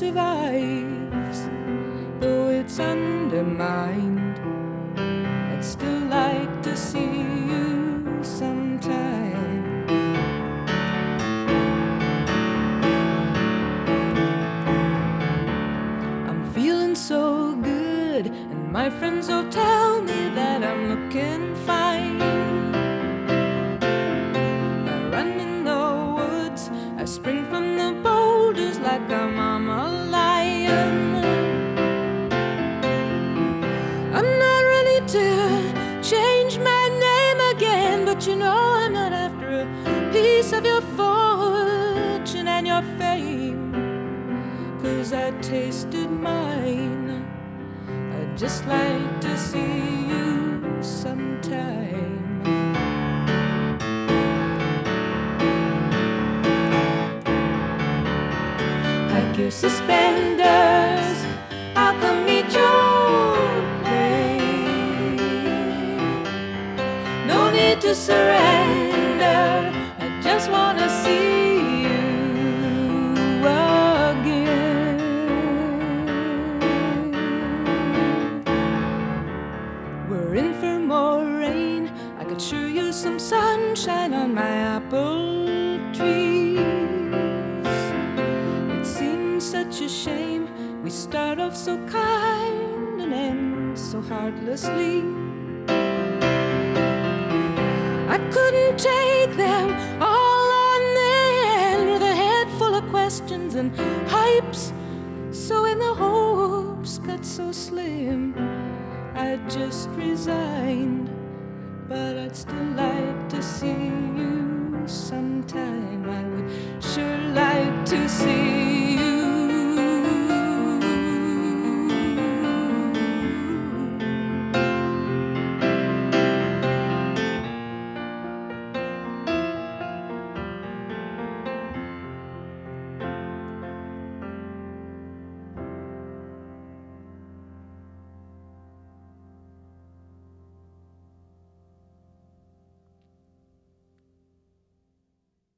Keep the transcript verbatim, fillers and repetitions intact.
survives, though it's undermined. I'd still like to see you sometime. I'm feeling so good, and my friends all tell me that I'm looking fine. I run in the woods, I spring from the boulders like I'm a lion. I'm not ready to change my name again, but you know I'm not after a piece of your fortune and your fame, 'cause I tasted mine. I'd just like to see you sometime. Pack your suspenders, I'll come meet your plane. No need to surrender, I just wanna see you again. We're in for more rain, I could show you some sunshine on my apple trees. It seems such a shame we start off so kind and end so heartlessly. I couldn't take them all on the end with a head full of questions and hypes, so in the hopes got so slim, I just resigned. But I'd still like to see you sometime. I would sure like to see